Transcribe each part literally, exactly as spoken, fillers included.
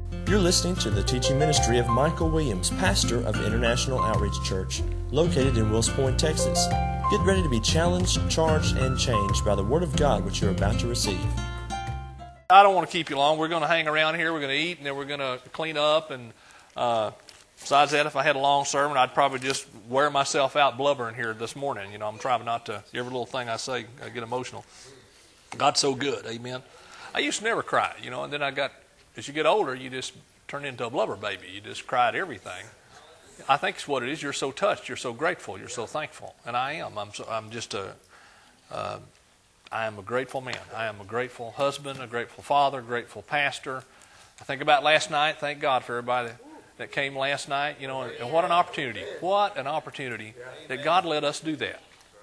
You're listening to the teaching ministry of Michael Williams, pastor of International Outreach Church, located in Wills Point, Texas. Get ready to be challenged, charged, and changed by the Word of God which you're about to receive. I don't want to keep you long. We're going to hang around here. We're going to eat, and then we're going to clean up. And uh, besides that, if I had a long sermon, I'd probably just wear myself out blubbering here this morning. You know, I'm trying not to, every little thing I say, I get emotional. God's so good, amen. I used to never cry, you know, and then I got, as you get older, you just turn into a blubber baby. You just cry at everything. I think it's what it is. You're so touched. You're so grateful. You're so thankful. And I am. I'm, so, I'm just a... Uh, I am a grateful man. I am a grateful husband, a grateful father, a grateful pastor. I think about last night. Thank God for everybody that came last night. You know, and, and what an opportunity. What an opportunity that God let us do that.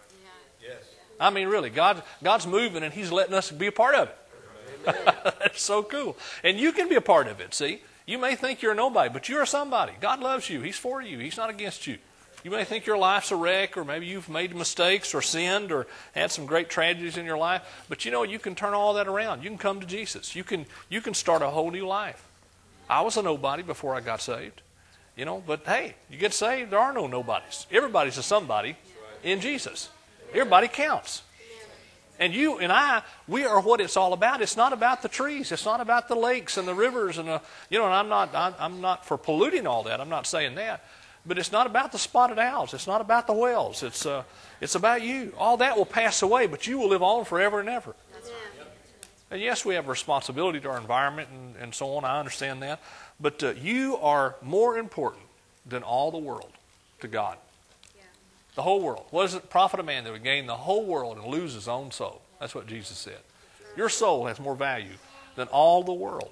I mean, really, God, God's moving and He's letting us be a part of it. That's so cool. And you can be a part of it, see. You may think you're nobody, but you're somebody. God loves you. He's for you. He's not against you. You may think your life's a wreck, or maybe you've made mistakes or sinned or had some great tragedies in your life. But you know, you can turn all that around. You can come to Jesus. You can you can start a whole new life. I was a nobody before I got saved. You know, but hey, you get saved, there are no nobodies. Everybody's a somebody in Jesus. Everybody counts. And you and I, we are what it's all about. It's not about the trees. It's not about the lakes and the rivers. And, the, you know, and I'm not, I'm not for polluting all that. I'm not saying that. But it's not about the spotted owls. It's not about the whales. It's uh, it's about you. All that will pass away, but you will live on forever and ever. And yes, we have a responsibility to our environment and, and so on. I understand that. But uh, you are more important than all the world to God. The whole world. What does it profit a man that would gain the whole world and lose his own soul? That's what Jesus said. Your soul has more value than all the world.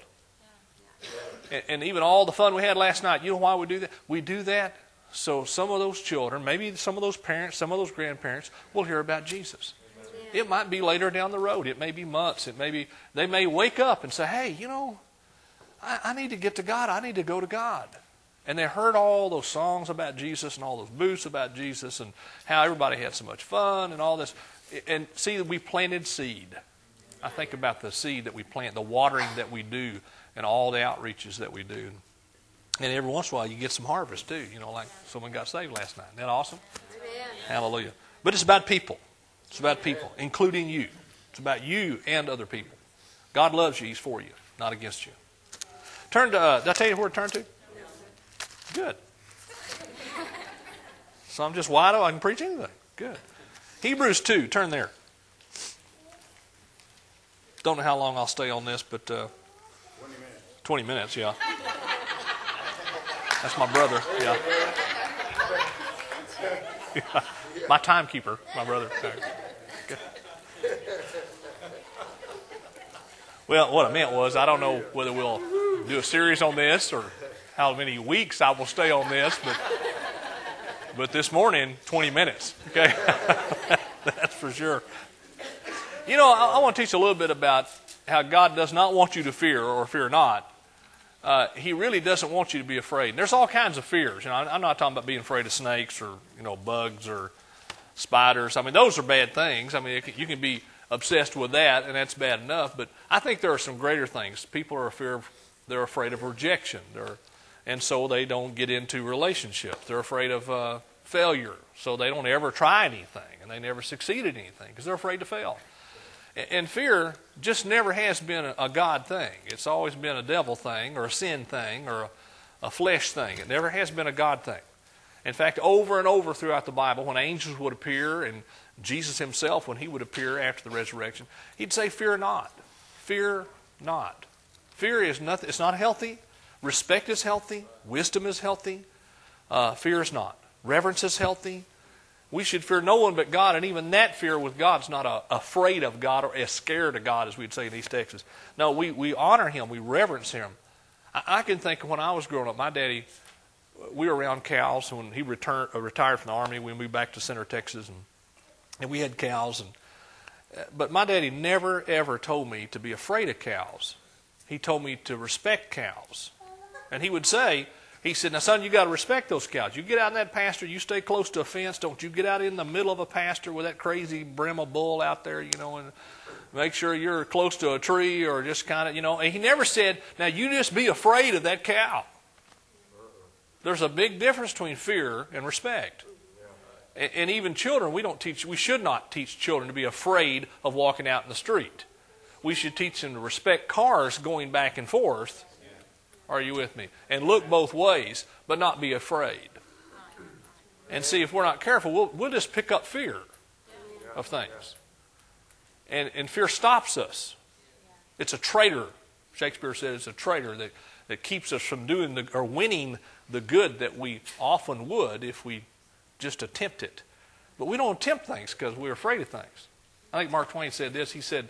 And, and even all the fun we had last night. You know why we do that? We do that so some of those children, maybe some of those parents, some of those grandparents will hear about Jesus. It might be later down the road. It may be months. It may be, they may wake up and say, hey, you know, I, I need to get to God. I need to go to God. And they heard all those songs about Jesus and all those booths about Jesus and how everybody had so much fun and all this. And see, we planted seed. I think about the seed that we plant, the watering that we do, and all the outreaches that we do. And every once in a while you get some harvest too. You know, like someone got saved last night. Isn't that awesome? Amen. Hallelujah. But it's about people. It's about people, including you. It's about you and other people. God loves you. He's for you, not against you. Turn to, uh, did I tell you where to turn to? Good. So I'm just wide open. I can preach anything. Good. Hebrews two. Turn there. Don't know how long I'll stay on this, but uh, twenty minutes. Twenty minutes, yeah. That's my brother. Yeah. Yeah. My timekeeper, my brother. Okay. Well, what I meant was, I don't know whether we'll do a series on this or how many weeks I will stay on this, but but this morning, twenty minutes. Okay, that's for sure. You know, I, I want to teach a little bit about how God does not want you to fear or fear not. Uh, he really doesn't want you to be afraid. And there's all kinds of fears. You know, I'm not talking about being afraid of snakes or you know bugs or spiders. I mean, those are bad things. I mean, it, you can be obsessed with that, and that's bad enough. But I think there are some greater things. People are fear of, they're afraid of rejection. They're And so they don't get into relationships. They're afraid of uh, failure. So they don't ever try anything. And they never succeed at anything because they're afraid to fail. And, and fear just never has been a, a God thing. It's always been a devil thing or a sin thing or a, a flesh thing. It never has been a God thing. In fact, over and over throughout the Bible, when angels would appear and Jesus himself, when he would appear after the resurrection, he'd say, fear not. Fear not. Fear is nothing. It's not healthy. Respect is healthy. Wisdom is healthy. Uh, fear is not. Reverence is healthy. We should fear no one but God, and even that fear with God is not a, afraid of God or as scared of God, as we'd say in East Texas. No, we, we honor Him. We reverence Him. I, I can think of when I was growing up, my daddy, we were around cows. When he returned, uh, retired from the Army, we moved back to Center, Texas, and, and we had cows. And, uh, but my daddy never, ever told me to be afraid of cows. He told me to respect cows. And he would say, He said, now, son, you got to respect those cows. You get out in that pasture, you stay close to a fence. Don't you get out in the middle of a pasture with that crazy Brahma bull out there, you know, and make sure you're close to a tree or just kind of, you know. And he never said, now, you just be afraid of that cow. There's a big difference between fear and respect. And, and even children, we don't teach, we should not teach children to be afraid of walking out in the street. We should teach them to respect cars going back and forth. Are you with me? And look both ways, but not be afraid. And see, if we're not careful, we'll, we'll just pick up fear of things. And, and fear stops us. It's a traitor. Shakespeare said it's a traitor that, that keeps us from doing the, or winning the good that we often would if we just attempt it. But we don't attempt things because we're afraid of things. I think Mark Twain said this. He said,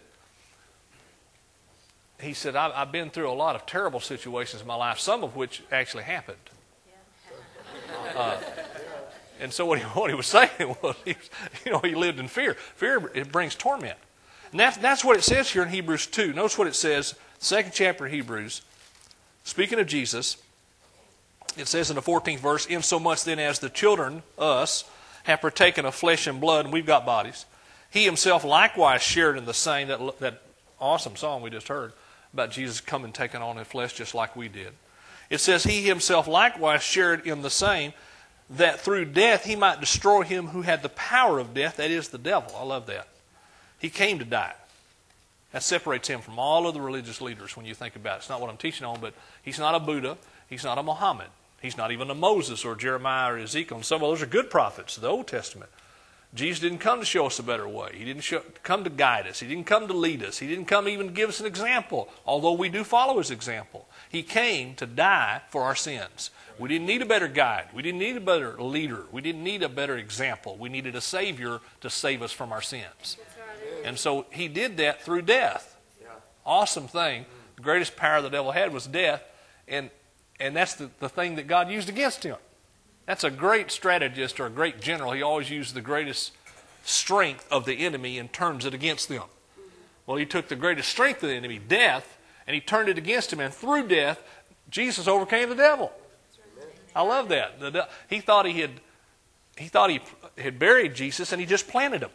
He said, I've, I've been through a lot of terrible situations in my life, some of which actually happened. Uh, and so what he, what he was saying was, he, you know, he lived in fear. Fear, it brings torment. And that's, that's what it says here in Hebrews two. Notice what it says, second chapter of Hebrews. Speaking of Jesus, it says in the fourteenth verse, insomuch then as the children, us, have partaken of flesh and blood, and we've got bodies, he himself likewise shared in the same, that, that awesome song we just heard, about Jesus coming and taking on his flesh just like we did. It says, he himself likewise shared in the same, that through death he might destroy him who had the power of death, that is the devil. I love that. He came to die. That separates him from all of the religious leaders when you think about it. It's not what I'm teaching on, but he's not a Buddha. He's not a Muhammad. He's not even a Moses or Jeremiah or Ezekiel. And some of those are good prophets, the Old Testament. Jesus didn't come to show us a better way. He didn't show, come to guide us. He didn't come to lead us. He didn't come even to give us an example, although we do follow his example. He came to die for our sins. We didn't need a better guide. We didn't need a better leader. We didn't need a better example. We needed a Savior to save us from our sins. And so he did that through death. Awesome thing. The greatest power the devil had was death, and, and that's the, the thing that God used against him. That's a great strategist or a great general. He always used the greatest strength of the enemy and turns it against them. Well, he took the greatest strength of the enemy, death, and he turned it against him. And through death, Jesus overcame the devil. I love that. The, he thought he had he thought he had buried Jesus, and he just planted him.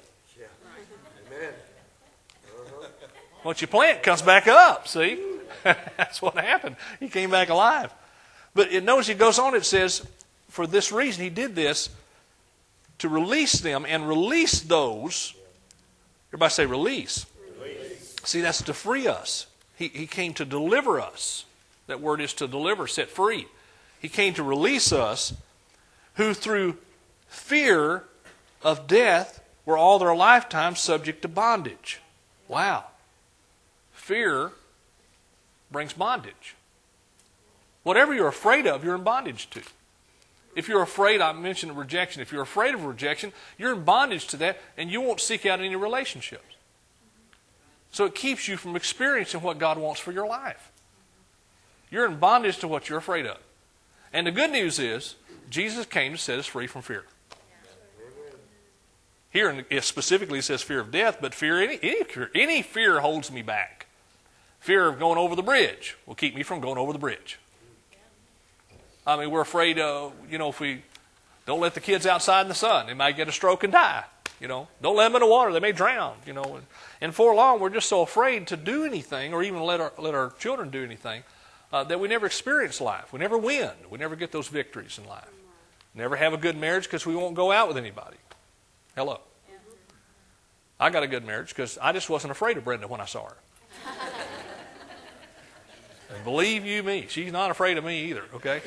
What you plant comes back up. See, that's what happened. He came back alive. But it, notice it goes on. It says, for this reason, he did this to release them and release those. Everybody say release. Release. See, that's to free us. He, he came to deliver us. That word is to deliver, set free. He came to release us who through fear of death were all their lifetime subject to bondage. Wow. Fear brings bondage. Whatever you're afraid of, you're in bondage to. If you're afraid, I mentioned rejection. If you're afraid of rejection, you're in bondage to that, and you won't seek out any relationships. So it keeps you from experiencing what God wants for your life. You're in bondage to what you're afraid of. And the good news is, Jesus came to set us free from fear. Here it specifically says fear of death, but fear any, any fear, any fear holds me back. Fear of going over the bridge will keep me from going over the bridge. I mean, we're afraid of, you know, if we don't let the kids outside in the sun, they might get a stroke and die. You know, don't let them in the water, they may drown. You know, and, and for long we're just so afraid to do anything or even let our let our children do anything uh, that we never experience life. We never win. We never get those victories in life. Never have a good marriage because we won't go out with anybody. Hello. I got a good marriage because I just wasn't afraid of Brenda when I saw her. And believe you me, she's not afraid of me either, okay?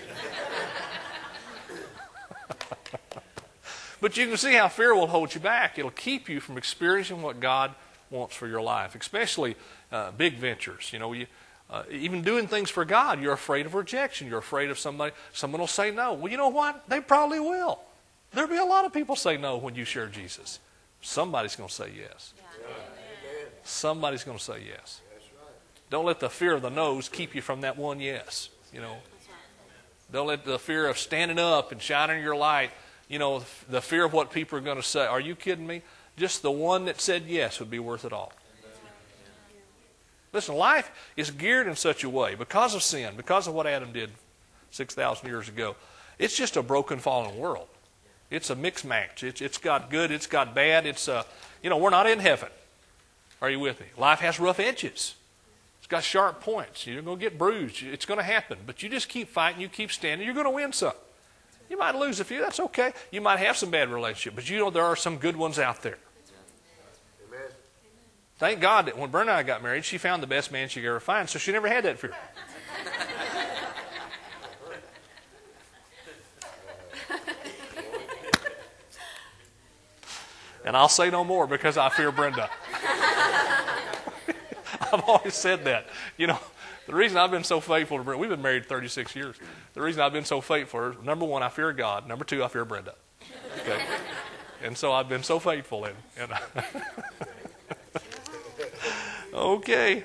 But you can see how fear will hold you back. It'll keep you from experiencing what God wants for your life, especially uh, big ventures. You know, you, uh, even doing things for God, you're afraid of rejection. You're afraid of somebody, someone will say no. Well, you know what? They probably will. There'll be a lot of people say no when you share Jesus. Somebody's going to say yes. Yeah. Somebody's going to say yes. Don't let the fear of the no's keep you from that one yes. You know, don't let the fear of standing up and shining your light, you know, the fear of what people are going to say. Are you kidding me? Just the one that said yes would be worth it all. Listen, life is geared in such a way because of sin, because of what Adam did six thousand years ago. It's just a broken, fallen world. It's a mixed match. It's, it's got good, it's got bad. It's uh, you know, we're not in heaven. Are you with me? Life has rough edges. It's got sharp points. You're going to get bruised. It's going to happen. But you just keep fighting. You keep standing. You're going to win some. You might lose a few. That's okay. You might have some bad relationships. But you know there are some good ones out there. Amen. Thank God that when Brenda and I got married, she found the best man she could ever find. So she never had that fear. And I'll say no more because I fear Brenda. I've always said that. You know, the reason I've been so faithful to Brenda, we've been married thirty-six years. The reason I've been so faithful, number one, I fear God. Number two, I fear Brenda. Okay? And so I've been so faithful. And, and I, okay.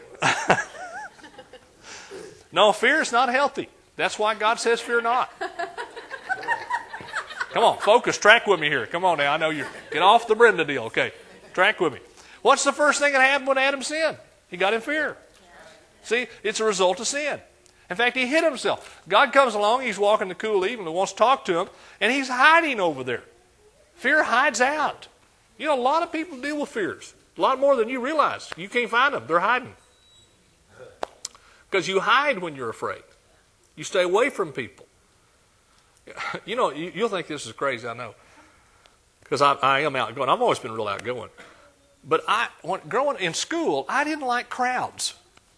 No, fear is not healthy. That's why God says fear not. Come on, focus, track with me here. Come on now, I know you're, get off the Brenda deal. Okay, track with me. What's the first thing that happened when Adam sinned? He got in fear. See, it's a result of sin. In fact, he hid himself. God comes along, he's walking the cool evening, wants to talk to him, and he's hiding over there. Fear hides out. You know, a lot of people deal with fears. A lot more than you realize. You can't find them. They're hiding. Because you hide when you're afraid. You stay away from people. You know, you, you'll think this is crazy, I know. Because I, I am outgoing. I've always been real outgoing. But I, when, growing in school, I didn't like crowds.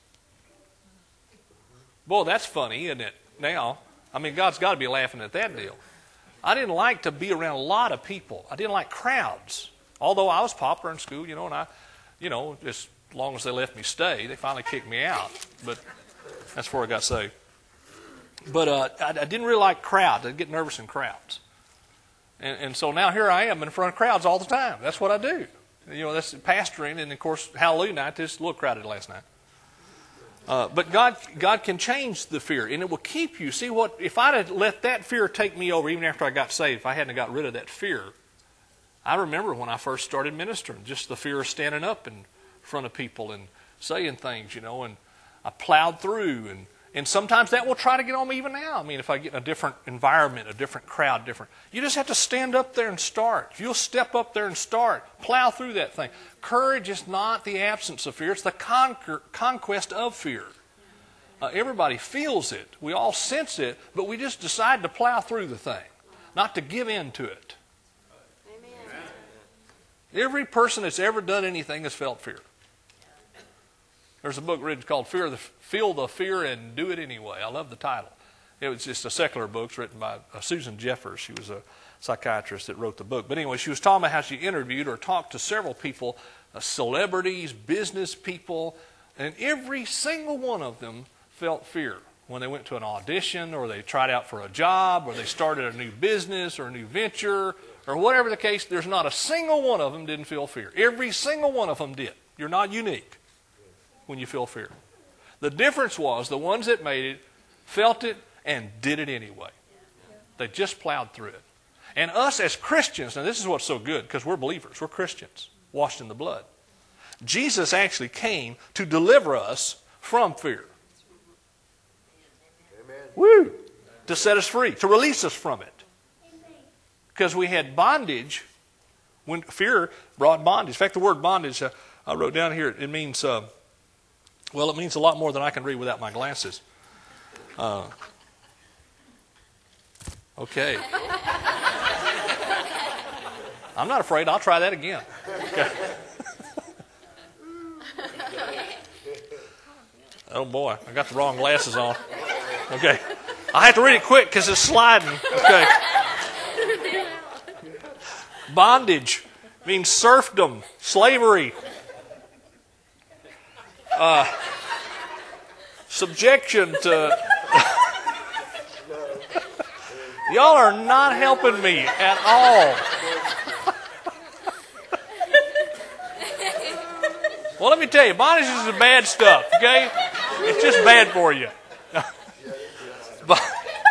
Boy, that's funny, isn't it, now? I mean, God's got to be laughing at that deal. I didn't like to be around a lot of people. I didn't like crowds. Although I was popular in school, you know, and I, you know, just as long as they let me stay, they finally kicked me out. But that's before I got saved. But uh, I, I didn't really like crowds. I'd get nervous in crowds. And, and so now here I am in front of crowds all the time. That's what I do. You know, that's pastoring, and of course, Hallelujah night, this is a little crowded last night. Uh, but God, God can change the fear, and it will keep you. See what? If I'd have let that fear take me over, even after I got saved, if I hadn't got rid of that fear, I remember when I first started ministering, just the fear of standing up in front of people and saying things, you know, and I plowed through, and and sometimes that will try to get on me even now. I mean, if I get in a different environment, a different crowd, different. You just have to stand up there and start. If you'll step up there and start, plow through that thing. Courage is not the absence of fear. It's the conquer, conquest of fear. Uh, everybody feels it. We all sense it, but we just decide to plow through the thing, not to give in to it. Amen. Every person that's ever done anything has felt fear. There's a book written called Fear the, Feel the Fear and Do It Anyway. I love the title. It was just a secular book. It's written by uh, Susan Jeffers. She was a psychiatrist that wrote the book. But anyway, she was talking about how she interviewed or talked to several people, uh, celebrities, business people, and every single one of them felt fear when they went to an audition or they tried out for a job or they started a new business or a new venture or whatever the case. There's not a single one of them didn't feel fear. Every single one of them did. You're not unique when you feel fear. The difference was the ones that made it felt it and did it anyway. They just plowed through it. And us as Christians, now this is what's so good because we're believers, we're Christians, washed in the blood. Jesus actually came to deliver us from fear. Amen. Woo! To set us free, to release us from it. Because we had bondage when fear brought bondage. In fact, the word bondage, uh, I wrote down here, it means... Uh, Well, it means a lot more than I can read without my glasses. Uh, okay. I'm not afraid. I'll try that again. Okay. Oh, boy. I got the wrong glasses on. Okay. I have to read it quick because it's sliding. Okay. Bondage means serfdom, slavery. Uh, subjection to... Y'all are not helping me at all. Well, let me tell you, bondage is the bad stuff, okay? It's just bad for you. But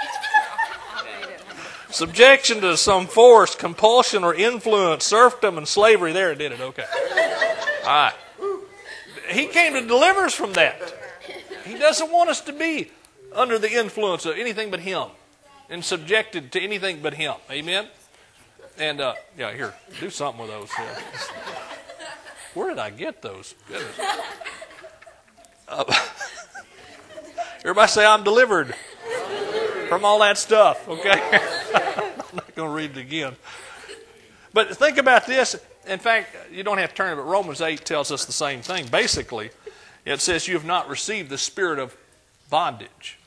subjection to some force, compulsion, or influence, serfdom, and slavery. There, it did it. Okay. All right. He came to deliver us from that. He doesn't want us to be under the influence of anything but Him and subjected to anything but Him. Amen? And, uh, yeah, here, do something with those. Yeah. Where did I get those? Goodness. Uh, everybody say, I'm delivered from all that stuff, okay? I'm not going to read it again. But think about this. In fact, you don't have to turn it, but Romans eight tells us the same thing. Basically, it says you have not received the spirit of bondage.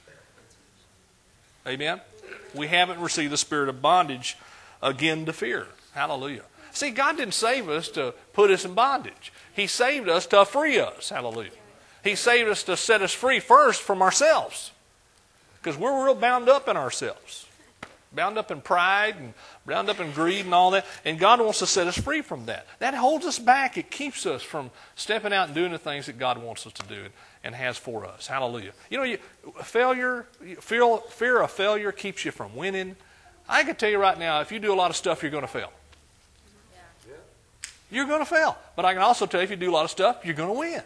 Amen? We haven't received the spirit of bondage again to fear. Hallelujah. See, God didn't save us to put us in bondage. He saved us to free us. Hallelujah. He saved us to set us free first from ourselves. Because we're real bound up in ourselves. Bound up in pride and bound up in greed and all that. And God wants to set us free from that. That holds us back. It keeps us from stepping out and doing the things that God wants us to do and has for us. Hallelujah. You know, you, failure, fear, fear of failure keeps you from winning. I can tell you right now, if you do a lot of stuff, you're going to fail. Yeah. You're going to fail. But I can also tell you, if you do a lot of stuff, you're going to win.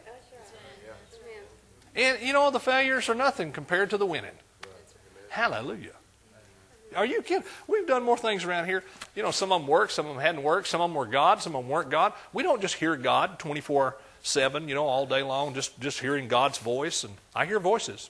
And, you know, the failures are nothing compared to the winning. Hallelujah. Are you kidding? We've done more things around here. You know, some of them worked, some of them hadn't worked, some of them were God, some of them weren't God. We don't just hear God twenty-four seven, you know, all day long, just, just hearing God's voice. And I hear voices.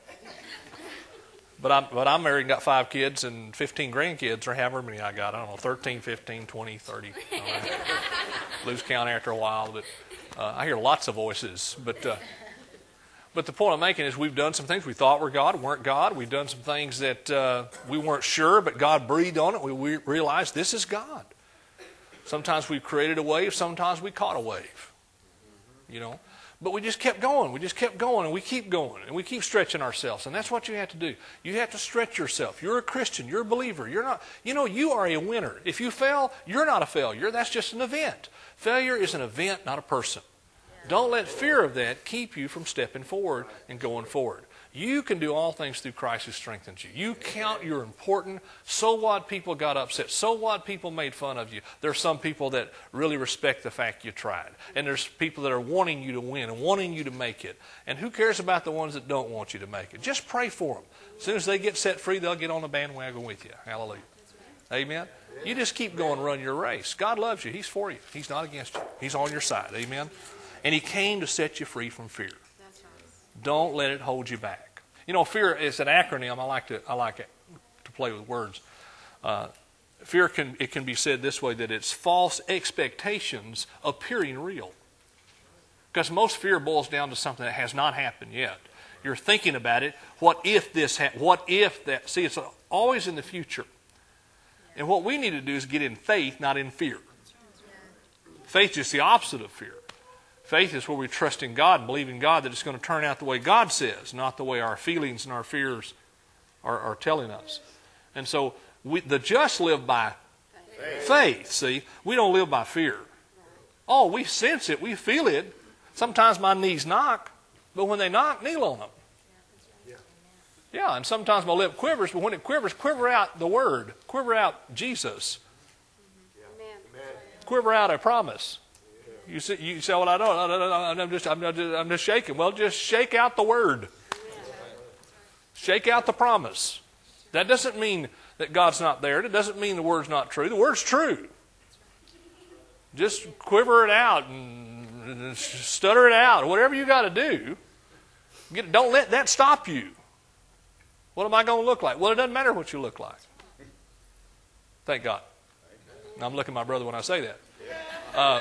But I'm, but I'm married and got five kids and fifteen grandkids, or however many I got. I don't know, thirteen, fifteen, twenty, thirty. I don't know. Lose count after a while. But uh, I hear lots of voices. But... Uh, But the point I'm making is we've done some things we thought were God, weren't God. We've done some things that uh, we weren't sure, but God breathed on it. We, we realized this is God. Sometimes we created a wave, sometimes we caught a wave. You know, but we just kept going. We just kept going, and we keep going, and we keep stretching ourselves. And that's what you have to do. You have to stretch yourself. You're a Christian. You're a believer. You're not. You know, you are a winner. If you fail, you're not a failure. That's just an event. Failure is an event, not a person. Don't let fear of that keep you from stepping forward and going forward. You can do all things through Christ who strengthens you. You count you're important. So what people got upset? So what people made fun of you? There's some people that really respect the fact you tried. And there's people that are wanting you to win and wanting you to make it. And who cares about the ones that don't want you to make it? Just pray for them. As soon as they get set free, they'll get on the bandwagon with you. Hallelujah. Amen. You just keep going, run your race. God loves you. He's for you. He's not against you. He's on your side. Amen. And He came to set you free from fear. That's right. Don't let it hold you back. You know, fear is an acronym. I like to I like it, to play with words. Uh, fear can it can be said this way, that it's false expectations appearing real. Because most fear boils down to something that has not happened yet. You're thinking about it. What if this happened? What if that? See, it's always in the future. And what we need to do is get in faith, not in fear. Faith is the opposite of fear. Faith is where we trust in God and believe in God that it's going to turn out the way God says, not the way our feelings and our fears are, are telling us. And so we, the just live by faith. faith, see. We don't live by fear. Oh, we sense it. We feel it. Sometimes my knees knock, but when they knock, kneel on them. Yeah, and sometimes my lip quivers, but when it quivers, quiver out the Word. Quiver out Jesus. Quiver out a promise. You say, you say, well, I don't, I'm just, I'm just, I'm just shaking. Well, just shake out the Word. Shake out the promise. That doesn't mean that God's not there. It doesn't mean the Word's not true. The Word's true. Just quiver it out and stutter it out. Whatever you got to do, get, don't let that stop you. What am I going to look like? Well, it doesn't matter what you look like. Thank God. I'm looking at my brother when I say that. Uh,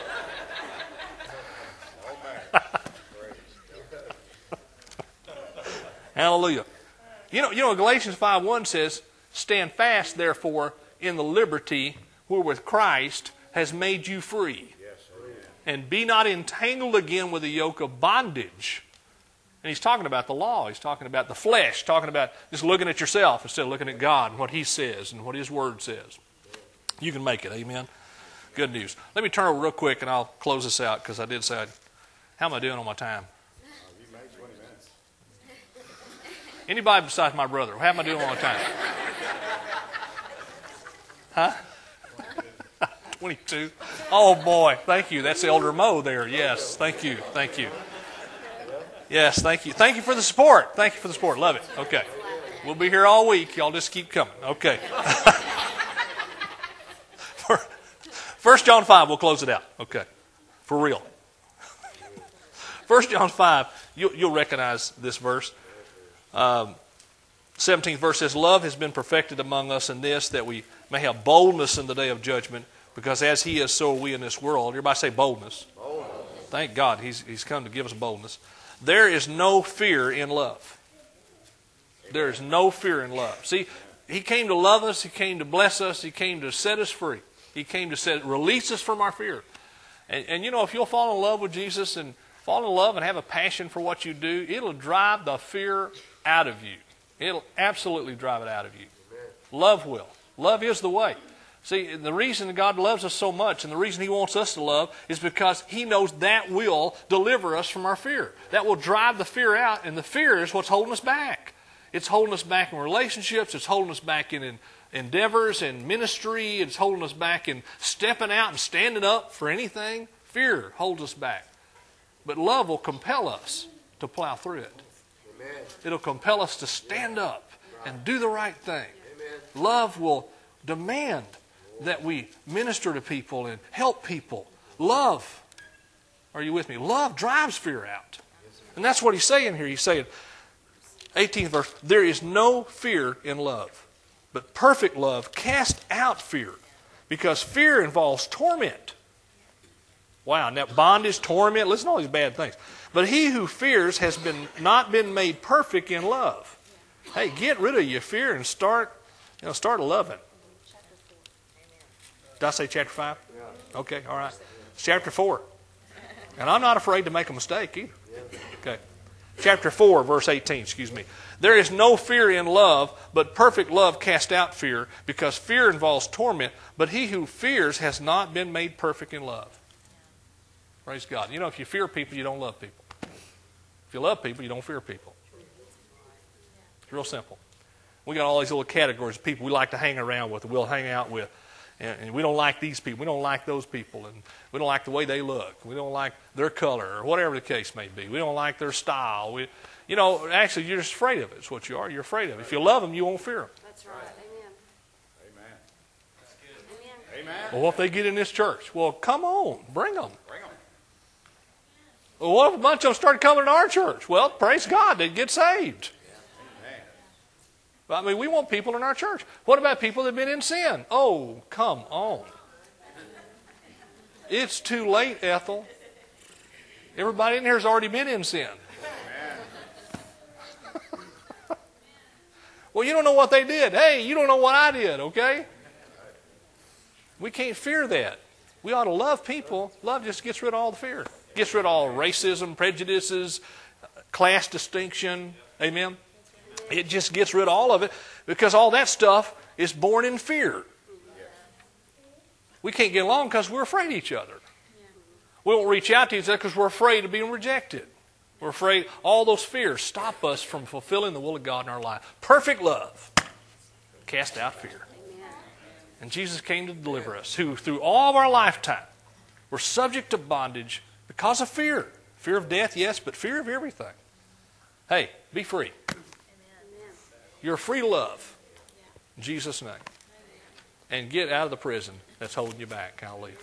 Hallelujah. You know, you know, Galatians five one says, stand fast, therefore, in the liberty wherewith Christ has made you free. And be not entangled again with the yoke of bondage. And he's talking about the law. He's talking about the flesh. Talking about just looking at yourself instead of looking at God and what He says and what His Word says. You can make it. Amen. Good news. Let me turn over real quick and I'll close this out because I did say, I'd, how am I doing on my time? Anybody besides my brother? How am I doing on my time? Huh? twenty-two. Oh, boy. Thank you. That's Elder Mo there. Yes. Thank you. Thank you. Yes. Thank you. Thank you for the support. Thank you for the support. Love it. Okay. We'll be here all week. Y'all just keep coming. Okay. First John five, we'll close it out. Okay. For real. First John five, you'll, you'll recognize this verse. Um, seventeenth verse says, love has been perfected among us in this, that we may have boldness in the day of judgment, because as he is, so are we in this world. Everybody say boldness. Boldness. Thank God he's, he's come to give us boldness. There is no fear in love. There is no fear in love. See, he came to love us. He came to bless us. He came to set us free. He came to set, release us from our fear. And, and you know, if you'll fall in love with Jesus and fall in love and have a passion for what you do, it'll drive the fear out of you. It'll absolutely drive it out of you. Love will. Love is the way. See, the reason God loves us so much and the reason he wants us to love is because he knows that will deliver us from our fear. That will drive the fear out, and the fear is what's holding us back. It's holding us back in relationships. It's holding us back in, in endeavors and ministry. It's holding us back in stepping out and standing up for anything. Fear holds us back. But love will compel us to plow through it. Amen. It'll compel us to stand up and do the right thing. Amen. Love will demand that we minister to people and help people. Love, are you with me? Love drives fear out. And that's what he's saying here. He's saying, eighteenth verse, there is no fear in love, but perfect love casts out fear, because fear involves torment. Wow, now bondage, torment, listen to all these bad things. But he who fears has been not been made perfect in love. Hey, get rid of your fear and start, you know, start loving. Did I say chapter five? Okay, all right. It's chapter four. And I'm not afraid to make a mistake either. Okay. Chapter four, verse eighteen, excuse me. There is no fear in love, but perfect love casts out fear, because fear involves torment, but he who fears has not been made perfect in love. Praise God. You know, if you fear people, you don't love people. If you love people, you don't fear people. It's real simple. We got all these little categories of people we like to hang around with, we'll hang out with. And, and we don't like these people. We don't like those people. And we don't like the way they look. We don't like their color, or whatever the case may be. We don't like their style. We, you know, actually, you're just afraid of it. It's what you are. You're afraid of it. If you love them, you won't fear them. That's right. Amen. Amen. That's good. Amen. Amen. Well, what if they get in this church? Well, come on. Bring them. Bring them. Well, what if a bunch of them started coming to our church? Well, praise God, they'd get saved. I mean, we want people in our church. What about people that have been in sin? Oh, come on. It's too late, Ethel. Everybody in here has already been in sin. Well, you don't know what they did. Hey, you don't know what I did, okay? We can't fear that. We ought to love people. Love just gets rid of all the fear. Gets rid of all racism, prejudices, class distinction. Amen? It just gets rid of all of it, because all that stuff is born in fear. We can't get along because we're afraid of each other. We won't reach out to each other because we're afraid of being rejected. We're afraid all those fears stop us from fulfilling the will of God in our life. Perfect love cast out fear. And Jesus came to deliver us, who through all of our lifetime were subject to bondage because of fear. Fear of death, yes, but fear of everything. Hey, be free. You're free to love. In Jesus' name. And get out of the prison that's holding you back. Hallelujah.